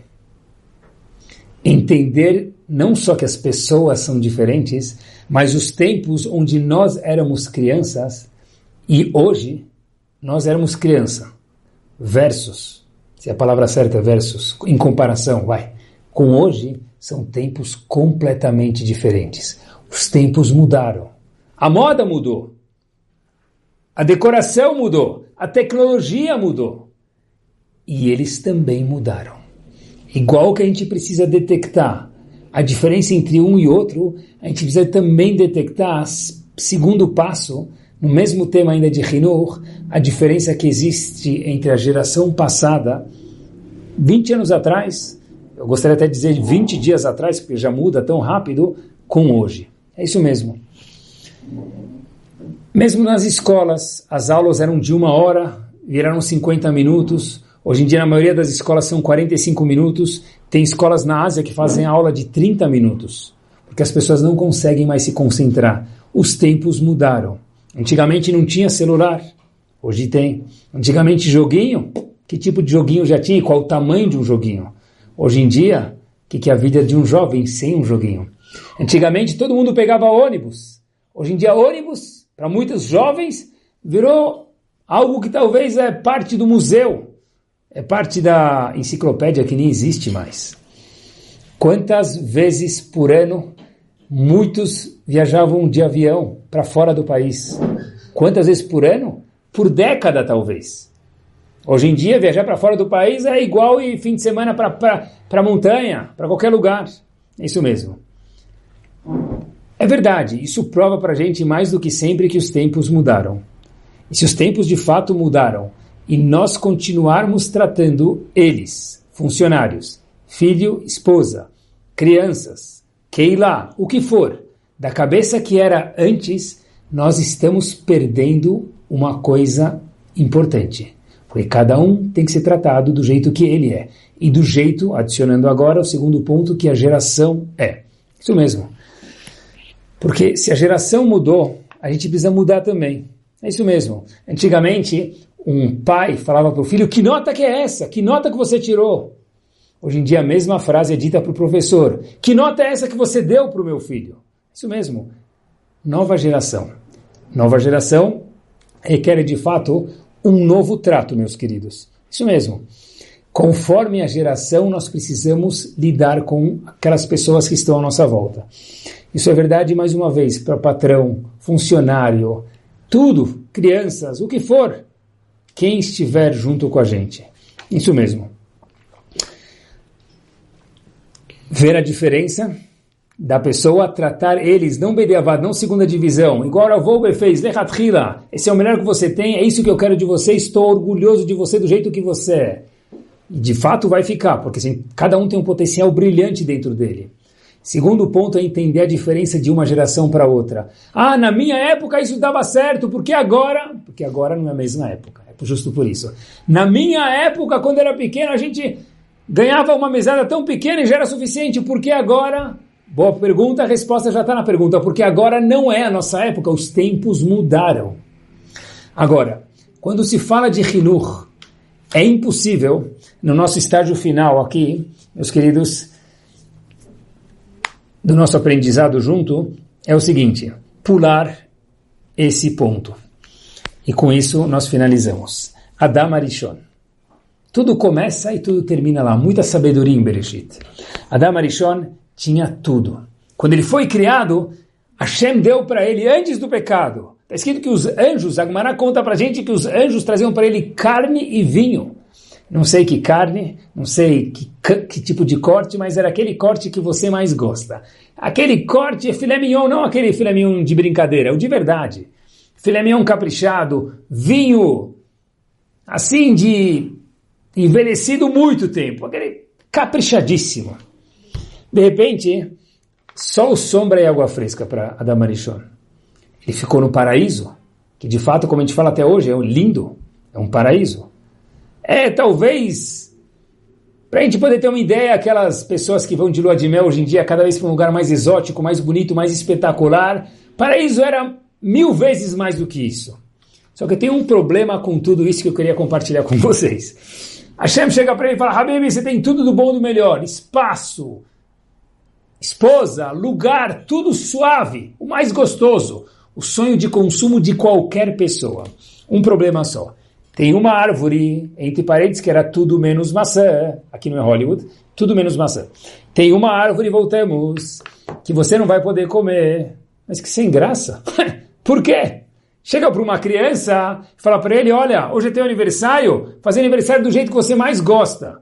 Entender não só que as pessoas são diferentes, mas os tempos onde nós éramos crianças e hoje nós éramos criança, versus, se a palavra certa é versus, em comparação, vai, com hoje, são tempos completamente diferentes. Os tempos mudaram. A moda mudou. A decoração mudou. A tecnologia mudou. E eles também mudaram. Igual que a gente precisa detectar a diferença entre um e outro, a gente precisa também detectar, segundo passo, no mesmo tema ainda de Hinur, a diferença que existe entre a geração passada, vinte anos atrás, eu gostaria até de dizer vinte dias atrás, porque já muda tão rápido, com hoje. É isso mesmo. Mesmo nas escolas, as aulas eram de uma hora, viraram cinquenta minutos. Hoje em dia, na maioria das escolas, são quarenta e cinco minutos. Tem escolas na Ásia que fazem aula de trinta minutos, porque as pessoas não conseguem mais se concentrar. Os tempos mudaram. Antigamente não tinha celular, hoje tem. Antigamente joguinho, que tipo de joguinho já tinha e qual o tamanho de um joguinho? Hoje em dia, o que, que é a vida de um jovem sem um joguinho? Antigamente todo mundo pegava ônibus. Hoje em dia ônibus, para muitos jovens, virou algo que talvez é parte do museu. É parte da enciclopédia que nem existe mais. Quantas vezes por ano muitos viajavam de avião para fora do país? Quantas vezes por ano? Por década, talvez. Hoje em dia, viajar para fora do país é igual e fim de semana para a montanha, para qualquer lugar. É isso mesmo. É verdade, isso prova para a gente mais do que sempre que os tempos mudaram. E se os tempos de fato mudaram, e nós continuarmos tratando eles, funcionários, filho, esposa, crianças, Keilah, o que for, da cabeça que era antes, nós estamos perdendo uma coisa importante. Porque cada um tem que ser tratado do jeito que ele é. E do jeito, adicionando agora o segundo ponto, que a geração é. Isso mesmo. Porque se a geração mudou, a gente precisa mudar também. É isso mesmo. Antigamente, um pai falava para o filho, que nota que é essa? Que nota que você tirou? Hoje em dia a mesma frase é dita para o professor. Que nota é essa que você deu para o meu filho? Isso mesmo. Nova geração. Nova geração requer de fato um novo trato, meus queridos. Isso mesmo. Conforme a geração, nós precisamos lidar com aquelas pessoas que estão à nossa volta. Isso é verdade, mais uma vez, para patrão, funcionário, tudo, crianças, o que for. Quem estiver junto com a gente. Isso mesmo. Ver a diferença da pessoa, tratar eles, não Bediavad, não segunda divisão, igual a Volber fez, Lechatchila, esse é o melhor que você tem, é isso que eu quero de você, estou orgulhoso de você do jeito que você é. E de fato vai ficar, porque assim, cada um tem um potencial brilhante dentro dele. Segundo ponto é entender a diferença de uma geração para outra. Ah, na minha época isso dava certo, porque agora... Porque agora não é a mesma época, é justo por isso. Na minha época, quando era pequeno, a gente ganhava uma mesada tão pequena e já era suficiente, porque agora... Boa pergunta, a resposta já está na pergunta, porque agora não é a nossa época, os tempos mudaram. Agora, quando se fala de Hinur, é impossível, no nosso estágio final aqui, meus queridos, do nosso aprendizado junto, é o seguinte, pular esse ponto. E com isso nós finalizamos. Adam Arishon. Tudo começa e tudo termina lá. Muita sabedoria em Bereshit. Adam Arishon tinha tudo. Quando ele foi criado, Hashem deu para ele antes do pecado. Está escrito que os anjos, a Gemara conta para a gente que os anjos traziam para ele carne e vinho. Não sei que carne, não sei que, que tipo de corte, mas era aquele corte que você mais gosta. Aquele corte é filé mignon, não aquele filé mignon de brincadeira, é o de verdade. Filé mignon caprichado, vinho, assim de envelhecido muito tempo, aquele caprichadíssimo. De repente, sol, sombra e água fresca para Adam Arishon. Ele ficou no paraíso, que de fato, como a gente fala até hoje, é lindo, é um paraíso. É, talvez, para a gente poder ter uma ideia, aquelas pessoas que vão de lua de mel hoje em dia, cada vez para um lugar mais exótico, mais bonito, mais espetacular, paraíso era mil vezes mais do que isso. Só que eu tenho um problema com tudo isso que eu queria compartilhar com vocês. Hashem chega para ele e fala, Habibi, você tem tudo do bom e do melhor, espaço, esposa, lugar, tudo suave, o mais gostoso, o sonho de consumo de qualquer pessoa. Um problema só. Tem uma árvore, entre parênteses, que era tudo menos maçã, aqui não é Hollywood, tudo menos maçã. Tem uma árvore, voltamos, que você não vai poder comer. Mas que sem graça. Por quê? Chega para uma criança e fala para ele, olha, hoje é teu aniversário, faz aniversário do jeito que você mais gosta.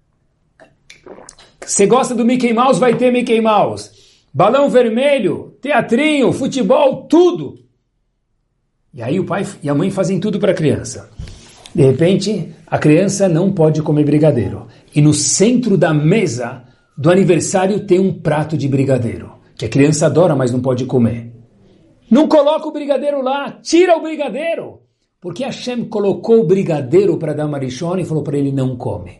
Você gosta do Mickey Mouse, vai ter Mickey Mouse. Balão vermelho, teatrinho, futebol, tudo. E aí o pai e a mãe fazem tudo para a criança. De repente, a criança não pode comer brigadeiro. E no centro da mesa do aniversário tem um prato de brigadeiro, que a criança adora, mas não pode comer. Não coloca o brigadeiro lá, tira o brigadeiro. Porque Hashem colocou o brigadeiro para Adam Arishon e falou para ele, não come.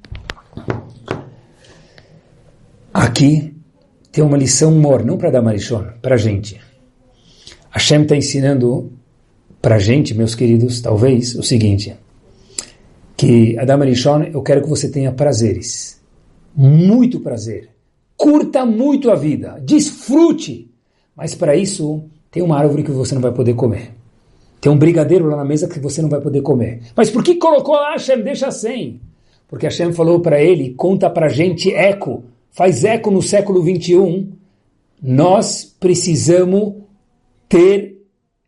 Aqui tem uma lição mor, não para Adam Arishon, para a gente. Hashem está ensinando para a gente, meus queridos, talvez, o seguinte, que Adam Arishon, eu quero que você tenha prazeres, muito prazer, curta muito a vida, desfrute, mas para isso tem uma árvore que você não vai poder comer, tem um brigadeiro lá na mesa que você não vai poder comer. Mas por que colocou lá Hashem? Deixa sem. Porque Hashem falou para ele, conta para a gente eco, faz eco no século vinte e um, nós precisamos ter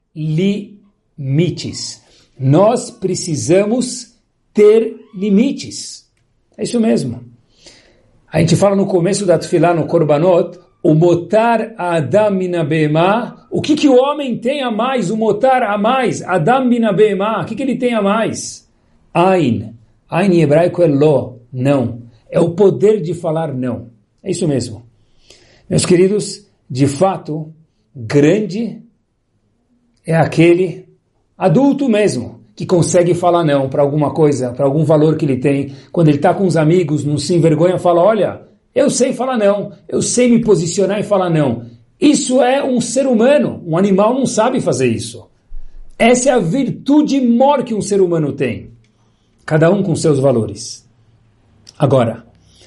limites. Nós precisamos ter limites. É isso mesmo. A gente fala no começo da Tefilá, no Korbanot, o motar Adam mina be'ema. O que, que o homem tem a mais? O motar a mais. Adam mina be'ema. O que, que ele tem a mais? Ain. Ain em hebraico é lo. Não. É o poder de falar não. É isso mesmo. Meus queridos, de fato, grande é aquele adulto mesmo, que consegue falar não para alguma coisa, para algum valor que ele tem. Quando ele está com os amigos, não se envergonha, fala, olha, eu sei falar não, eu sei me posicionar e falar não. Isso é um ser humano, um animal não sabe fazer isso. Essa é a virtude maior que um ser humano tem. Cada um com seus valores. Agora,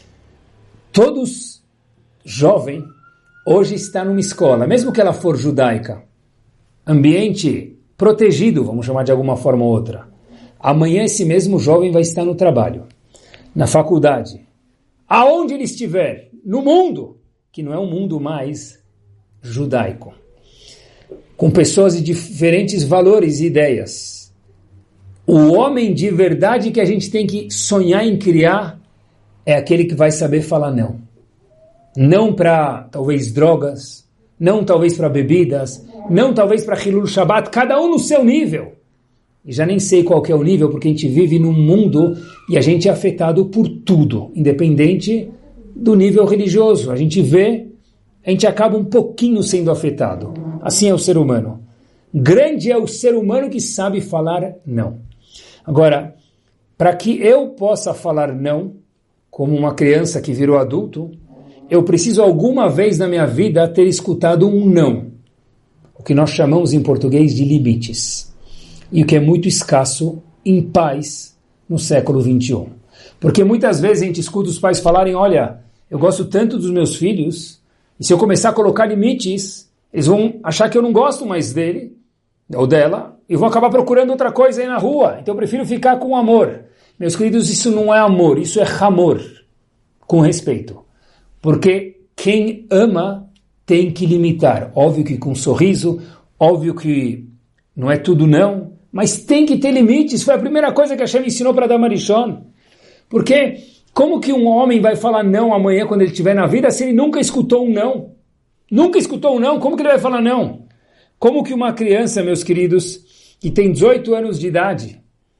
todos jovem hoje está numa escola, mesmo que ela for judaica, ambiente protegido, vamos chamar de alguma forma ou outra. Amanhã esse mesmo jovem vai estar no trabalho, na faculdade, aonde ele estiver, no mundo, que não é um mundo mais judaico, com pessoas de diferentes valores e ideias. O homem de verdade que a gente tem que sonhar em criar é aquele que vai saber falar não. Não para, talvez, drogas, não talvez para bebidas, não talvez para Hilul Shabbat, cada um no seu nível. E já nem sei qual que é o nível, porque a gente vive num mundo e a gente é afetado por tudo, independente do nível religioso. A gente vê, a gente acaba um pouquinho sendo afetado. Assim é o ser humano. Grande é o ser humano que sabe falar não. Agora, para que eu possa falar não, como uma criança que virou adulto, eu preciso alguma vez na minha vida ter escutado um não. O que nós chamamos em português de limites. E o que é muito escasso em pais no século vinte e um. Porque muitas vezes a gente escuta os pais falarem, olha, eu gosto tanto dos meus filhos, e se eu começar a colocar limites, eles vão achar que eu não gosto mais dele, ou dela, e vão acabar procurando outra coisa aí na rua. Então eu prefiro ficar com amor. Meus queridos, isso não é amor, isso é amor, com respeito. Porque quem ama tem que limitar. Óbvio que com sorriso, óbvio que não é tudo não, mas tem que ter limites. Foi a primeira coisa que a Hashem ensinou para Adam Arishon. Porque como que um homem vai falar não amanhã quando ele estiver na vida se ele nunca escutou um não? Nunca escutou um não, como que ele vai falar não? Como que uma criança, meus queridos, que tem dezoito anos de idade,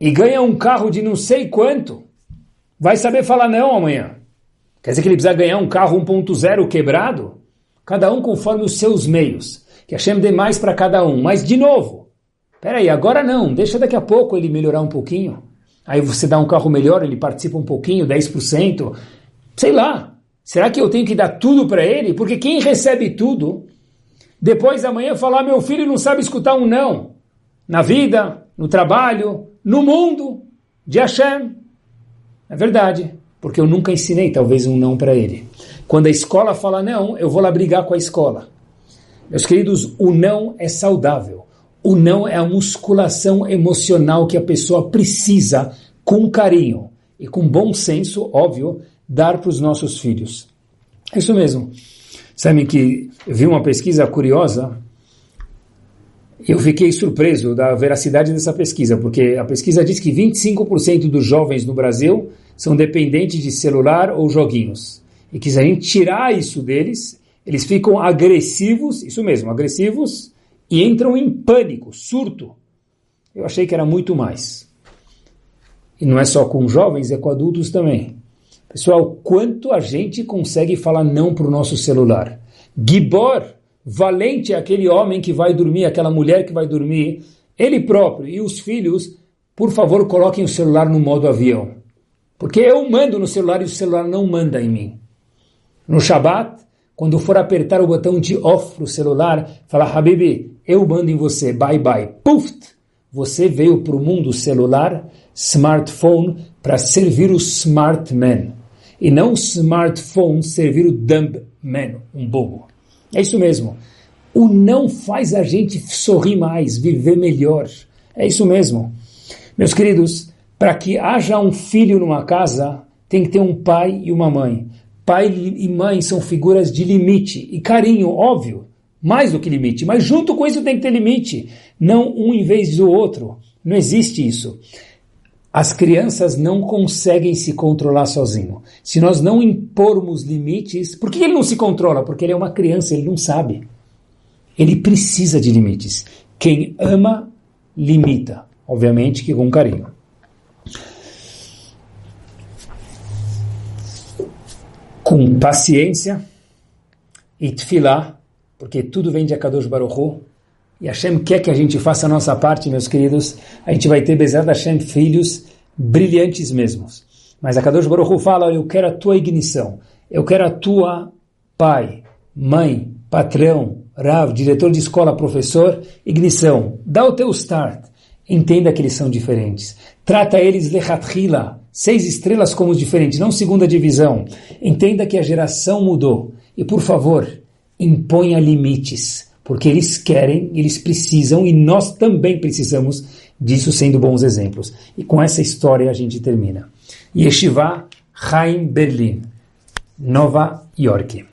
e ganha um carro de não sei quanto, vai saber falar não amanhã. Quer dizer que ele precisa ganhar um carro um ponto zero quebrado? Cada um conforme os seus meios. Que Hashem dê mais para cada um. Mas, de novo, peraí, agora não, deixa daqui a pouco ele melhorar um pouquinho. Aí você dá um carro melhor, ele participa um pouquinho, dez por cento. Sei lá, será que eu tenho que dar tudo para ele? Porque quem recebe tudo, depois amanhã falar, meu filho não sabe escutar um não. Na vida, no trabalho, no mundo de Hashem. É verdade, porque eu nunca ensinei talvez um não para ele. Quando a escola fala não, eu vou lá brigar com a escola. Meus queridos, o não é saudável. O não é a musculação emocional que a pessoa precisa, com carinho e com bom senso, óbvio, dar para os nossos filhos. É isso mesmo. Sabem que eu vi uma pesquisa curiosa e eu fiquei surpreso da veracidade dessa pesquisa, porque a pesquisa diz que vinte e cinco por cento dos jovens no Brasil são dependentes de celular ou joguinhos. E que se a gente tirar isso deles, eles ficam agressivos, isso mesmo, agressivos, e entram em pânico, surto. Eu achei que era muito mais. E não é só com jovens, é com adultos também. Pessoal, quanto a gente consegue falar não para o nosso celular? Gibor, valente é aquele homem que vai dormir, aquela mulher que vai dormir, ele próprio e os filhos, por favor, coloquem o celular no modo avião. Porque eu mando no celular e o celular não manda em mim. No Shabbat, quando for apertar o botão de off para o celular, fala, Habibi, eu mando em você, bye bye. Puf! Você veio para o mundo celular, smartphone, para servir o smart man. E não o smartphone servir o dumb man, um bobo. É isso mesmo. O não faz a gente sorrir mais, viver melhor. É isso mesmo. Meus queridos, para que haja um filho numa casa, tem que ter um pai e uma mãe. Pai e mãe são figuras de limite e carinho, óbvio, mais do que limite, mas junto com isso tem que ter limite, não um em vez do outro, não existe isso. As crianças não conseguem se controlar sozinho. Se nós não impormos limites, por que ele não se controla? Porque ele é uma criança, ele não sabe. Ele precisa de limites. Quem ama, limita, obviamente que com carinho. Com paciência e tefilá, porque tudo vem de Akadosh Baruch Hu, e Hashem quer que a gente faça a nossa parte, meus queridos, a gente vai ter, Bezerra Hashem, filhos brilhantes mesmos. Mas Akadosh Baruch Hu fala, olha, eu quero a tua ignição, eu quero a tua pai, mãe, patrão, rav, diretor de escola, professor, ignição, dá o teu start, entenda que eles são diferentes, trata eles lechatchila, seis estrelas como os diferentes, não segunda divisão. Entenda que a geração mudou. E, por favor, imponha limites. Porque eles querem, eles precisam, e nós também precisamos disso, sendo bons exemplos. E com essa história a gente termina. Yeshiva Chaim Berlin, Nova York.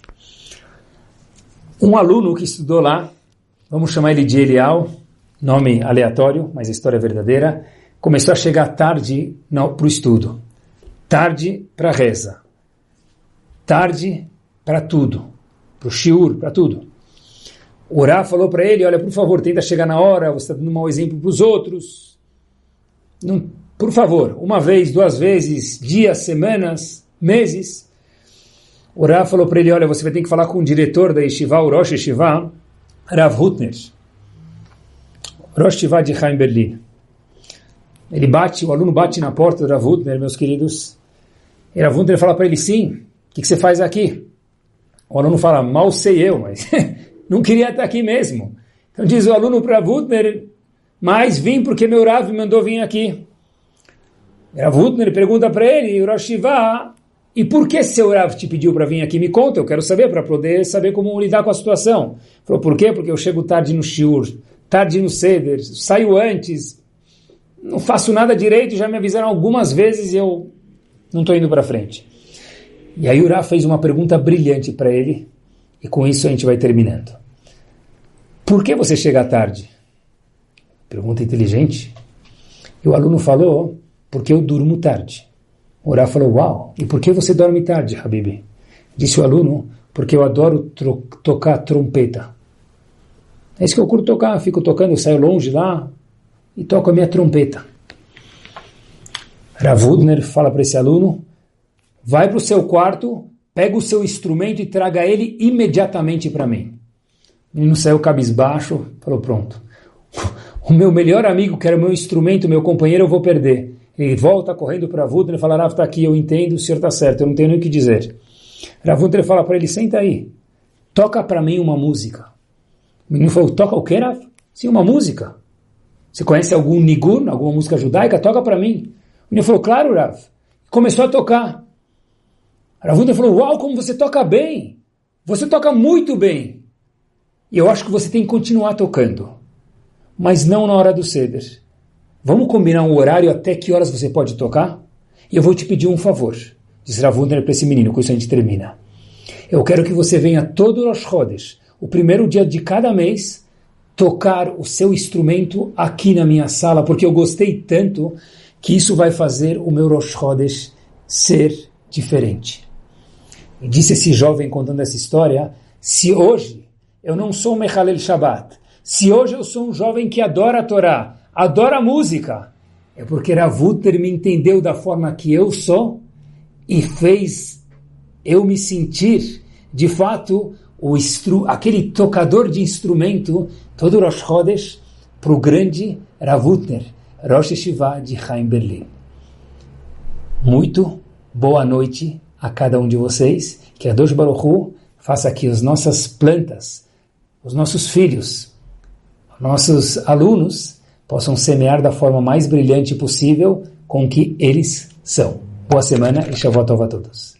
Um aluno que estudou lá, vamos chamar ele de Elial, nome aleatório, mas a história é verdadeira, começou a chegar tarde para o estudo, tarde para a reza, tarde para tudo, para o shiur, para tudo. O Rá falou para ele, olha, por favor, tenta chegar na hora, você está dando um mau exemplo para os outros. Não, por favor, uma vez, duas vezes, dias, semanas, meses. O Rá falou para ele, olha, você vai ter que falar com o diretor da Yeshiva, o Rosh Yeshiva, Rav Hutner, Rosh Yeshiva de Chaim Berlin. Ele bate, o aluno bate na porta do Rav Hutner, meus queridos. E Rav Hutner fala para ele, sim, o que, que você faz aqui? O aluno fala, mal sei eu, mas não queria estar aqui mesmo. Então diz o aluno para Rav Hutner, mas vim porque meu Rav me mandou vir aqui. E Rav Hutner pergunta para ele, Rosh Yeshiva, e por que seu Rav te pediu para vir aqui? Me conta, eu quero saber, para poder saber como lidar com a situação. Falou, por quê? Porque eu chego tarde no shiur, tarde no seder, saio antes, não faço nada direito, já me avisaram algumas vezes e eu não estou indo para frente. E aí o Rav fez uma pergunta brilhante para ele, e com isso a gente vai terminando. Por que você chega tarde? Pergunta inteligente. E o aluno falou, porque eu durmo tarde. O Rav falou, uau, e por que você dorme tarde, Habibi? Disse o aluno, porque eu adoro tro- tocar trompeta. É isso que eu curto tocar, fico tocando, eu saio longe lá, e toco a minha trompeta. Rav Hutner fala para esse aluno, vai para o seu quarto, pega o seu instrumento e traga ele imediatamente para mim. O menino saiu cabisbaixo, falou, pronto. O meu melhor amigo, que era o meu instrumento, meu companheiro, eu vou perder. Ele volta correndo para Rav Hutner e fala, Rav, está aqui, eu entendo, o senhor está certo, eu não tenho nem o que dizer. Rav Hutner fala para ele, senta aí, toca para mim uma música. O menino falou, toca o quê, Rav? Sim, uma música. Você conhece algum nigun, alguma música judaica? Toca para mim. O menino falou, claro, Rav. Começou a tocar. Rav Hutner falou, uau, como você toca bem. Você toca muito bem. E eu acho que você tem que continuar tocando. Mas não na hora do Seder. Vamos combinar um horário até que horas você pode tocar? E eu vou te pedir um favor. Diz Rav Hutner para esse menino, com isso a gente termina. Eu quero que você venha todo Rosh Chodesh, o primeiro dia de cada mês, tocar o seu instrumento aqui na minha sala, porque eu gostei tanto que isso vai fazer o meu Rosh Chodesh ser diferente. E disse esse jovem contando essa história, se hoje eu não sou um Mechalel Shabbat, se hoje eu sou um jovem que adora a Torá, adora a música, é porque Rav Hutner me entendeu da forma que eu sou e fez eu me sentir, de fato, o instru- aquele tocador de instrumento, todo Rosh Chodesh, para o grande Rav Hutner, Rosh Yeshiva de Chaim Berlin. Muito boa noite a cada um de vocês, que a Dosh Baruch Hu faça que as nossas plantas, os nossos filhos, nossos alunos, possam semear da forma mais brilhante possível com que eles são. Boa semana e Shavua Tov a todos.